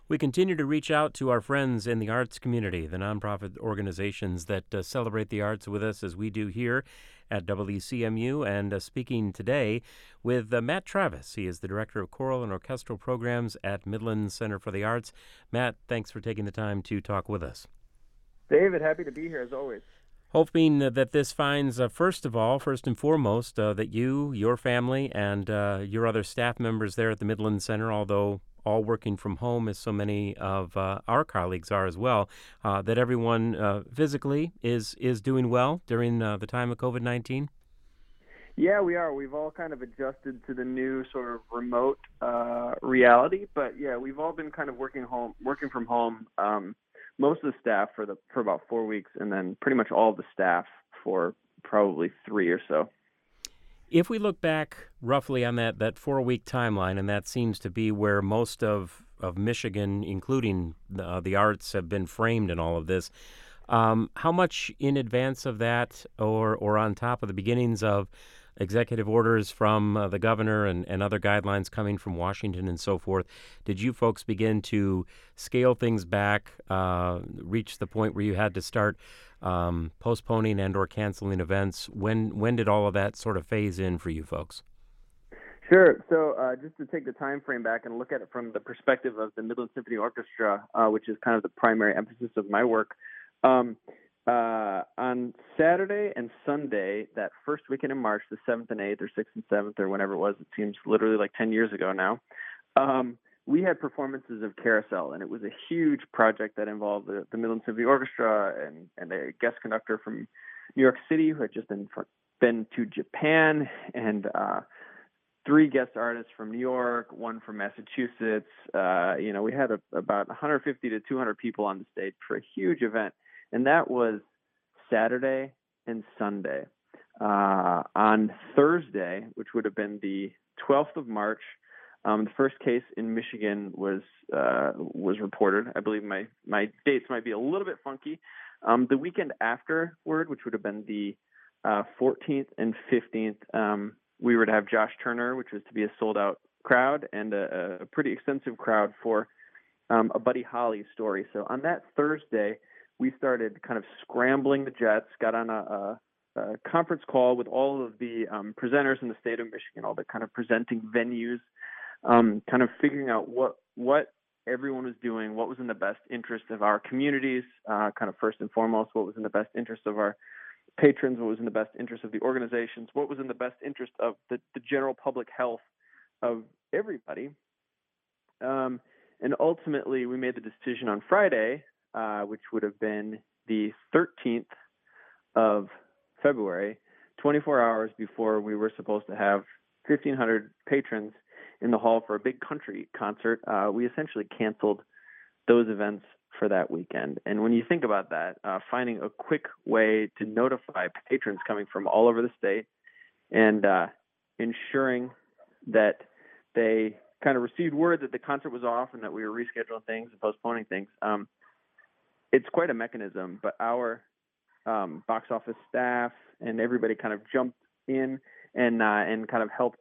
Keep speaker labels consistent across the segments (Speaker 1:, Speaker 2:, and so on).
Speaker 1: We continue to reach out to our friends in the arts community, the nonprofit organizations that celebrate the arts with us as we do here at WCMU. And speaking today with Matt Travis. He is the Director of Choral and Orchestral Programs at Midland Center for the Arts. Matt, thanks for taking the time to talk with us.
Speaker 2: David, happy to be here as always.
Speaker 1: Hoping that this finds, first and foremost, that you, your family, and your other staff members there at the Midland Center, although all working from home as so many of our colleagues are as well, that everyone physically is doing well during the time of COVID-19?
Speaker 2: Yeah, we are. We've all kind of adjusted to the new sort of remote reality, but yeah, we've all been kind of working from home. Most of the staff for about 4 weeks, and then pretty much all of the staff for probably 3 or so.
Speaker 1: If we look back roughly on that 4-week timeline, and that seems to be where most of Michigan, including the arts, have been framed in all of this, how much in advance of that or on top of the beginnings of executive orders from the governor and other guidelines coming from Washington and so forth, did you folks begin to scale things back, reach the point where you had to start postponing and or canceling events? When did all of that sort of phase in for you folks?
Speaker 2: Sure. So just to take the time frame back and look at it from the perspective of the Midland Symphony Orchestra, which is kind of the primary emphasis of my work, on Saturday and Sunday, that first weekend in March, the 7th and 8th or 6th and 7th or whenever it was, it seems literally like 10 years ago now, we had performances of Carousel, and it was a huge project that involved the Midland Symphony Orchestra and a guest conductor from New York City who had just been to Japan, and 3 guest artists from New York, 1 from Massachusetts. We had about 150 to 200 people on the stage for a huge event. And that was Saturday and Sunday. On Thursday, which would have been the 12th of March, the first case in Michigan was reported. I believe my dates might be a little bit funky. The weekend afterward, which would have been the 14th and 15th, we were to have Josh Turner, which was to be a sold-out crowd and a pretty extensive crowd for a Buddy Holly story. So on that Thursday, we started kind of scrambling the jets, got on a conference call with all of the presenters in the state of Michigan, all the kind of presenting venues, kind of figuring out what everyone was doing, what was in the best interest of our communities, kind of first and foremost, what was in the best interest of our patrons, what was in the best interest of the organizations, what was in the best interest of the general public health of everybody. And ultimately, we made the decision on Friday, which would have been the 13th of February, 24 hours before we were supposed to have 1,500 patrons in the hall for a big country concert. We essentially canceled those events for that weekend. And when you think about that, finding a quick way to notify patrons coming from all over the state and ensuring that they kind of received word that the concert was off and that we were rescheduling things and postponing things, it's quite a mechanism, but our box office staff and everybody kind of jumped in and kind of helped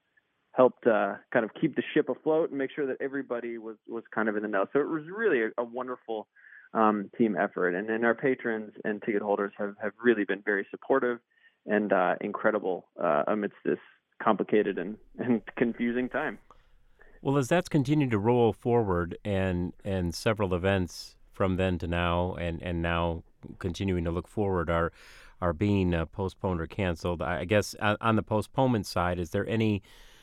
Speaker 2: kind of keep the ship afloat and make sure that everybody was kind of in the know. So it was really a wonderful team effort, and then our patrons and ticket holders have really been very supportive and incredible amidst this complicated and confusing time.
Speaker 1: Well, as that's continued to roll forward and several events from then to now and now continuing to look forward are being postponed or canceled, I guess on the postponement side, is there any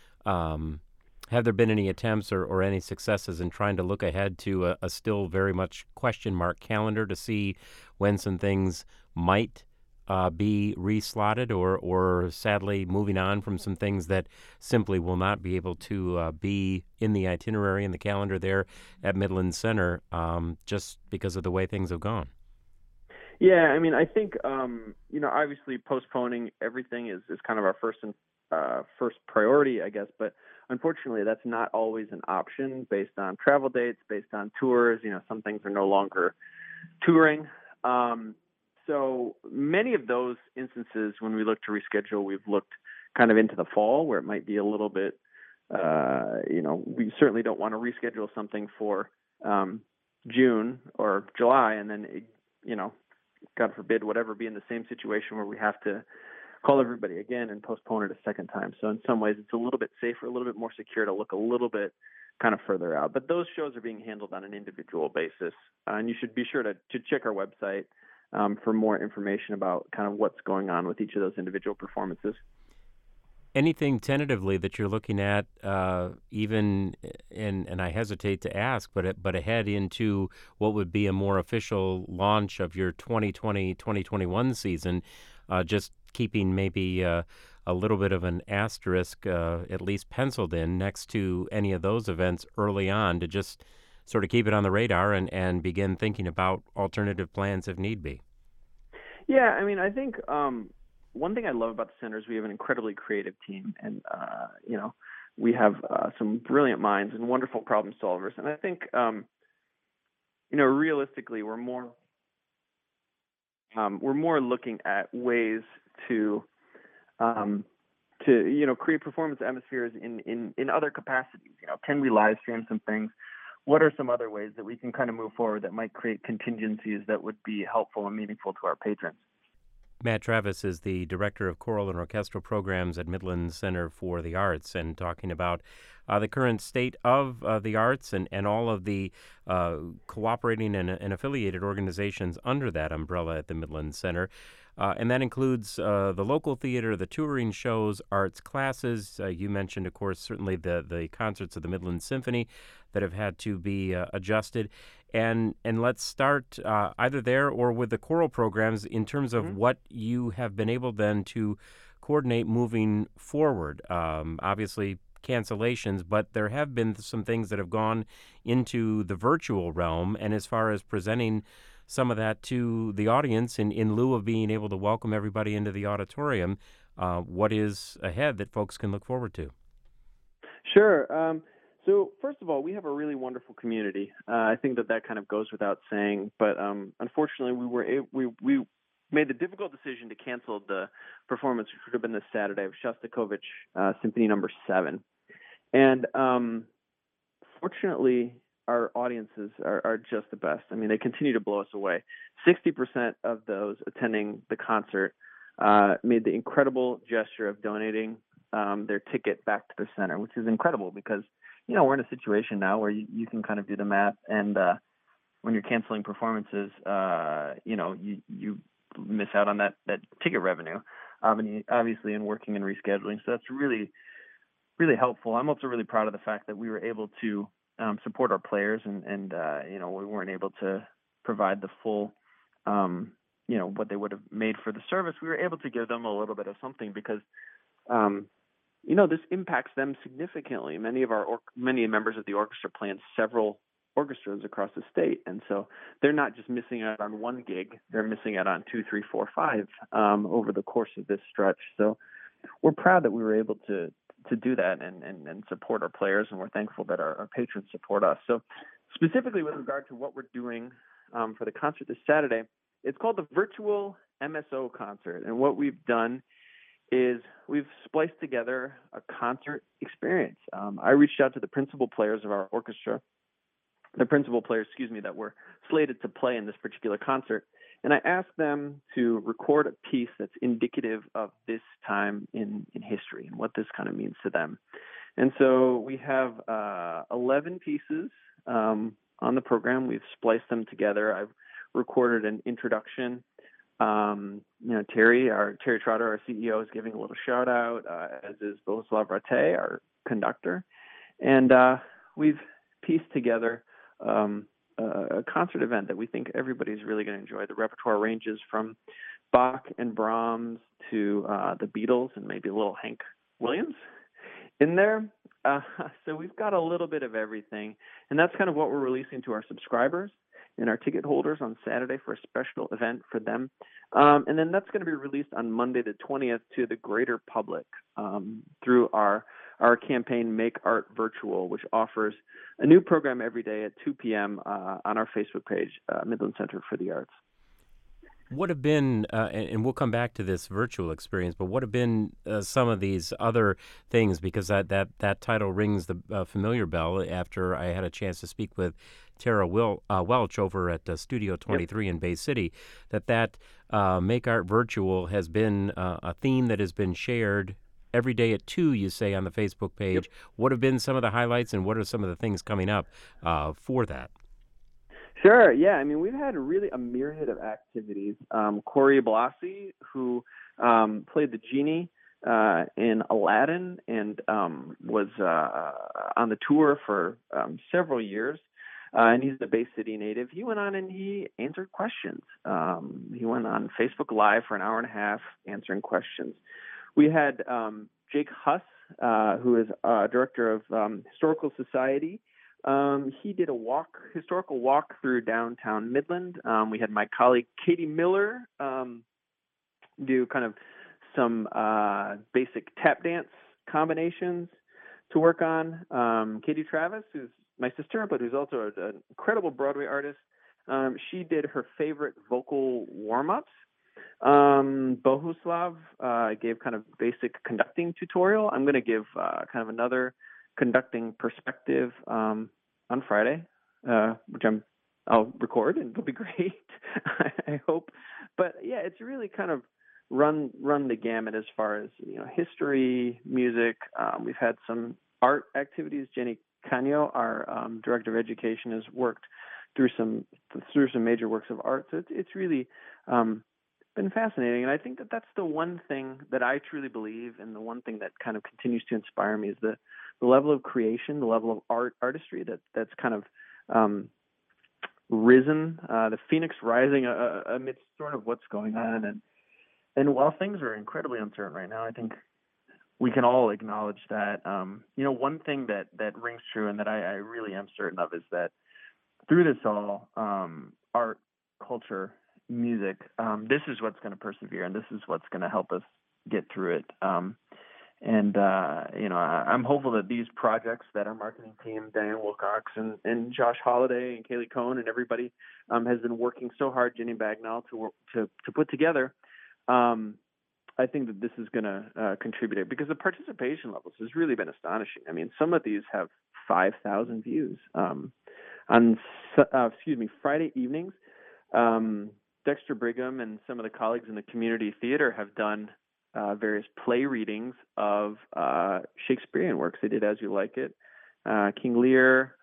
Speaker 1: have there been any attempts or any successes in trying to look ahead to a still very much question mark calendar to see when some things might be reslotted or sadly moving on from some things that simply will not be able to be in the itinerary and the calendar there at Midland Center just because of the way things have gone?
Speaker 2: Yeah, I mean, I think, obviously postponing everything is kind of our first priority, I guess, but unfortunately that's not always an option based on travel dates, based on tours. Some things are no longer touring. So many of those instances, when we look to reschedule, we've looked kind of into the fall where it might be a little bit we certainly don't want to reschedule something for June or July, and then, God forbid, whatever, be in the same situation where we have to call everybody again and postpone it a second time. So in some ways, it's a little bit safer, a little bit more secure to look a little bit kind of further out. But those shows are being handled on an individual basis, and you should be sure to check our website for more information about kind of what's going on with each of those individual performances.
Speaker 1: Anything tentatively that you're looking at, even, and I hesitate to ask, but ahead into what would be a more official launch of your 2020-2021 season, just keeping maybe a little bit of an asterisk, at least penciled in next to any of those events early on to just sort of keep it on the radar and begin thinking about alternative plans if need be.
Speaker 2: Yeah, I mean, I think one thing I love about the center is we have an incredibly creative team, and we have some brilliant minds and wonderful problem solvers. And I think realistically, we're more looking at ways to create performance atmospheres in other capacities. Can we live stream some things? What are some other ways that we can kind of move forward that might create contingencies that would be helpful and meaningful to our patrons?
Speaker 1: Matt Travis is the Director of Choral and Orchestral Programs at Midland Center for the Arts, and talking about the current state of the arts and all of the cooperating and affiliated organizations under that umbrella at the Midland Center. And that includes the local theater, the touring shows, arts classes. You mentioned, of course, certainly the concerts of the Midland Symphony that have had to be adjusted. And let's start either there or with the choral programs in terms of what you have been able then to coordinate moving forward. Obviously, cancellations, but there have been some things that have gone into the virtual realm. And as far as presenting some of that to the audience in lieu of being able to welcome everybody into the auditorium, what is ahead that folks can look forward to?
Speaker 2: Sure. So first of all, we have a really wonderful community. I think that kind of goes without saying, but unfortunately, we made the difficult decision to cancel the performance, which would have been this Saturday, of Shostakovich Symphony No. 7. And fortunately, our audiences are just the best. I mean, they continue to blow us away. 60% of those attending the concert made the incredible gesture of donating their ticket back to the center, which is incredible because we're in a situation now where you can kind of do the math, and when you're canceling performances, you miss out on that ticket revenue, obviously, in working and rescheduling. So that's really, really helpful. I'm also really proud of the fact that we were able to support our players, and we weren't able to provide the full, what they would have made for the service. We were able to give them a little bit of something because this impacts them significantly. Many members of the orchestra play in several orchestras across the state, and so they're not just missing out on one gig; they're missing out on 2, 3, 4, 5 over the course of this stretch. So we're proud that we were able to do that and support our players, and we're thankful that our patrons support us. So specifically with regard to what we're doing for the concert this Saturday, it's called the Virtual MSO Concert, and what we've done is we've spliced together a concert experience. I reached out to the principal players of our orchestra, that were slated to play in this particular concert, and I asked them to record a piece that's indicative of this time in history and what this kind of means to them. And so we have 11 pieces on the program. We've spliced them together. I've recorded an introduction. Terry Trotter, our CEO, is giving a little shout out, as is Bohuslav Rate, our conductor. And we've pieced together a concert event that we think everybody's really going to enjoy. The repertoire ranges from Bach and Brahms to the Beatles and maybe a little Hank Williams in there. So we've got a little bit of everything. And that's kind of what we're releasing to our subscribers and our ticket holders on Saturday for a special event for them. And then that's going to be released on Monday the 20th to the greater public through our campaign Make Art Virtual, which offers a new program every day at 2 p.m. On our Facebook page, Midland Center for the Arts.
Speaker 1: What have been, and we'll come back to this virtual experience, but what have been some of these other things? Because that title rings the familiar bell after I had a chance to speak with Tara Welch over at Studio
Speaker 2: Yep.
Speaker 1: 23 in Bay City, that Make Art Virtual has been a theme that has been shared every day at 2, you say, on the Facebook
Speaker 2: Yep.
Speaker 1: page. What have been some of the highlights, and what are some of the things coming up for that?
Speaker 2: Sure. Yeah. I mean, we've had really a myriad of activities. Corey Blasi, who played the genie in Aladdin and was on the tour for several years, and he's a Bay City native. He went on and he answered questions. He went on Facebook Live for an hour and a half answering questions. We had Jake Huss, who is director of Historical Society. He did a historical walk through downtown Midland. We had my colleague Katie Miller do kind of some basic tap dance combinations to work on. Katie Travis, who's my sister, but who's also an incredible Broadway artist, she did her favorite vocal warm-ups. Bohuslav gave kind of basic conducting tutorial. I'm going to give kind of another conducting perspective on Friday, which I'll record and it'll be great. I hope. But yeah, it's really kind of run the gamut as far as history, music. We've had some art activities. Jenny Canio, our director of education, has worked through some major works of art. So it's really been fascinating. And I think that that's the one thing that I truly believe, and the one thing that kind of continues to inspire me is the level of creation, the level of artistry that's kind of risen, the phoenix rising amidst sort of what's going on. And while things are incredibly uncertain right now, I think we can all acknowledge that, one thing that rings true and that I really am certain of is that through this all, art, culture, music, this is what's going to persevere, and this is what's going to help us get through it. I'm hopeful that these projects that our marketing team, Diane Wilcox and Josh Holiday and Kaylee Cohn and everybody has been working so hard, Jenny Bagnall, to put together, I think that this is going to contribute, because the participation levels has really been astonishing. I mean, some of these have 5,000 views. On Friday evenings, Dexter Brigham and some of the colleagues in the community theater have done various play readings of Shakespearean works. They did As You Like It, King Lear.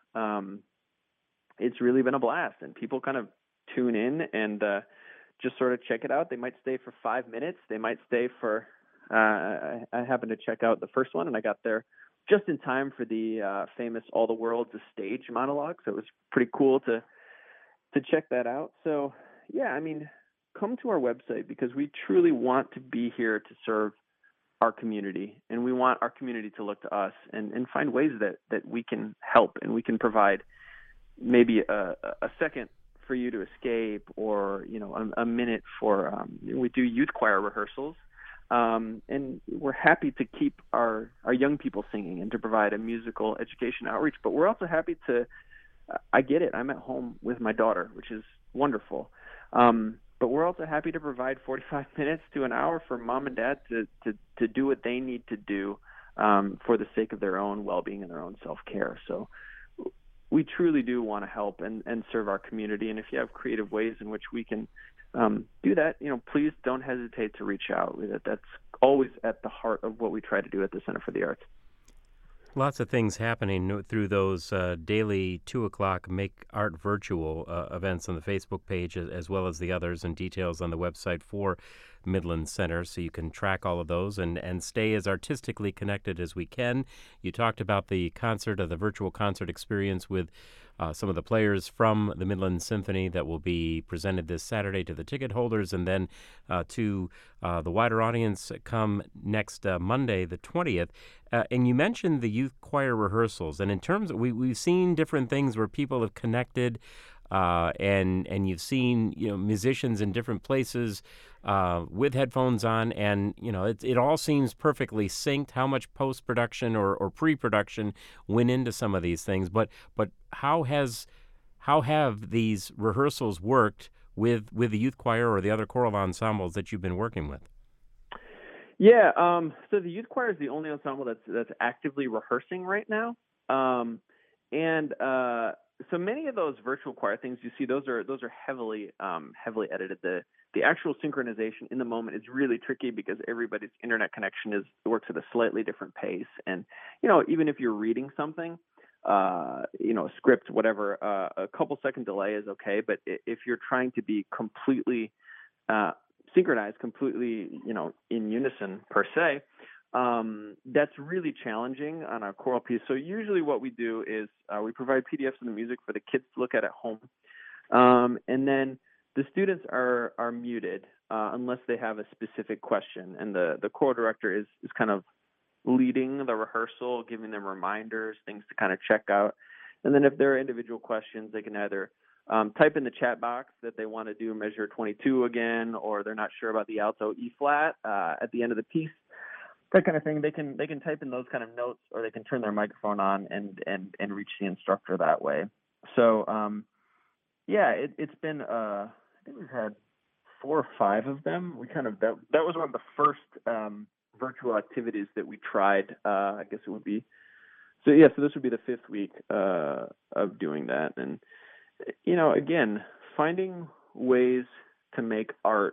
Speaker 2: It's really been a blast, and people kind of tune in and just sort of check it out. They might stay for 5 minutes. They might stay for I happened to check out the first one, and I got there just in time for the famous All the World's a Stage monologue. So it was pretty cool to check that out. So yeah, I mean, come to our website, because we truly want to be here to serve our community, and we want our community to look to us and find ways that we can help, and we can provide maybe a second for you to escape, or a minute for we do youth choir rehearsals, and we're happy to keep our young people singing and to provide a musical education outreach. But we're also happy to I get it, I'm at home with my daughter, which is wonderful. But we're also happy to provide 45 minutes to an hour for mom and dad to do what they need to do for the sake of their own well-being and their own self-care. So we truly do want to help and serve our community. And if you have creative ways in which we can do that, please don't hesitate to reach out. That's always at the heart of what we try to do at the Center for the Arts.
Speaker 1: Lots of things happening through those daily 2 o'clock Make Art Virtual events on the Facebook page, as well as the others, and details on the website for Midland Center, so you can track all of those and stay as artistically connected as we can. You talked about the virtual concert experience with some of the players from the Midland Symphony that will be presented this Saturday to the ticket holders, and then to the wider audience come next Monday, the 20th. And you mentioned the youth choir rehearsals, and in terms of, we've seen different things where people have connected, and you've seen musicians in different places with headphones on, and it all seems perfectly synced. How much post-production or pre-production went into some of these things, but how have these rehearsals worked with the youth choir or the other choral ensembles that you've been working with?
Speaker 2: Yeah, so the youth choir is the only ensemble that's actively rehearsing right now. And so many of those virtual choir things you see, those are heavily edited. The actual synchronization in the moment is really tricky because everybody's internet connection works at a slightly different pace. And even if you're reading something, a script, whatever, a couple second delay is okay. But if you're trying to be completely synchronized, completely, in unison per se, that's really challenging on a choral piece. So usually what we do is we provide PDFs of the music for the kids to look at home. And then the students are muted unless they have a specific question. And the choral director is kind of leading the rehearsal, giving them reminders, things to kind of check out. And then if there are individual questions, they can either type in the chat box that they want to do measure 22 again, or they're not sure about the alto E flat at the end of the piece, that kind of thing. They can type in those kind of notes, or they can turn their microphone on and reach the instructor that way. So it's been I think we've had 4 or 5 of them. We kind of that was one of the first virtual activities that we tried. I guess it would be so this would be the 5th week of doing that. And again, finding ways to make art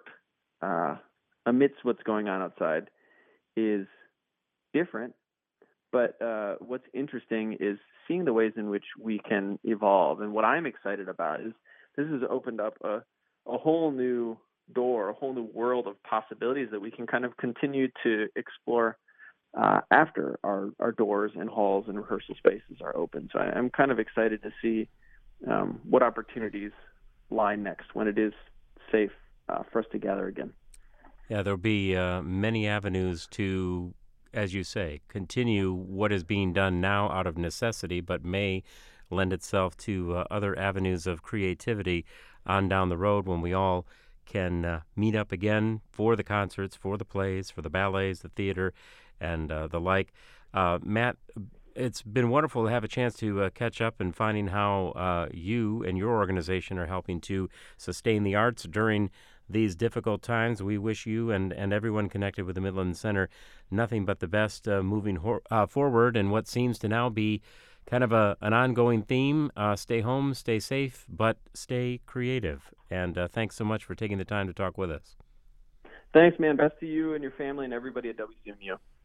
Speaker 2: amidst what's going on outside is different. But what's interesting is seeing the ways in which we can evolve. And what I'm excited about is this has opened up a whole new door, a whole new world of possibilities that we can kind of continue to explore after our doors and halls and rehearsal spaces are open. So I'm kind of excited to see what opportunities lie next when it is safe for us to gather again.
Speaker 1: Yeah, there'll be many avenues to, as you say, continue what is being done now out of necessity, but may lend itself to other avenues of creativity on down the road when we all can meet up again for the concerts, for the plays, for the ballets, the theater, and the like. Matt, it's been wonderful to have a chance to catch up and finding how you and your organization are helping to sustain the arts during these difficult times. We wish you and everyone connected with the Midland Center nothing but the best moving forward, and what seems to now be kind of an ongoing theme. Stay home, stay safe, but stay creative. And thanks so much for taking the time to talk with us.
Speaker 2: Thanks, man. Best to you and your family and everybody at WCMU.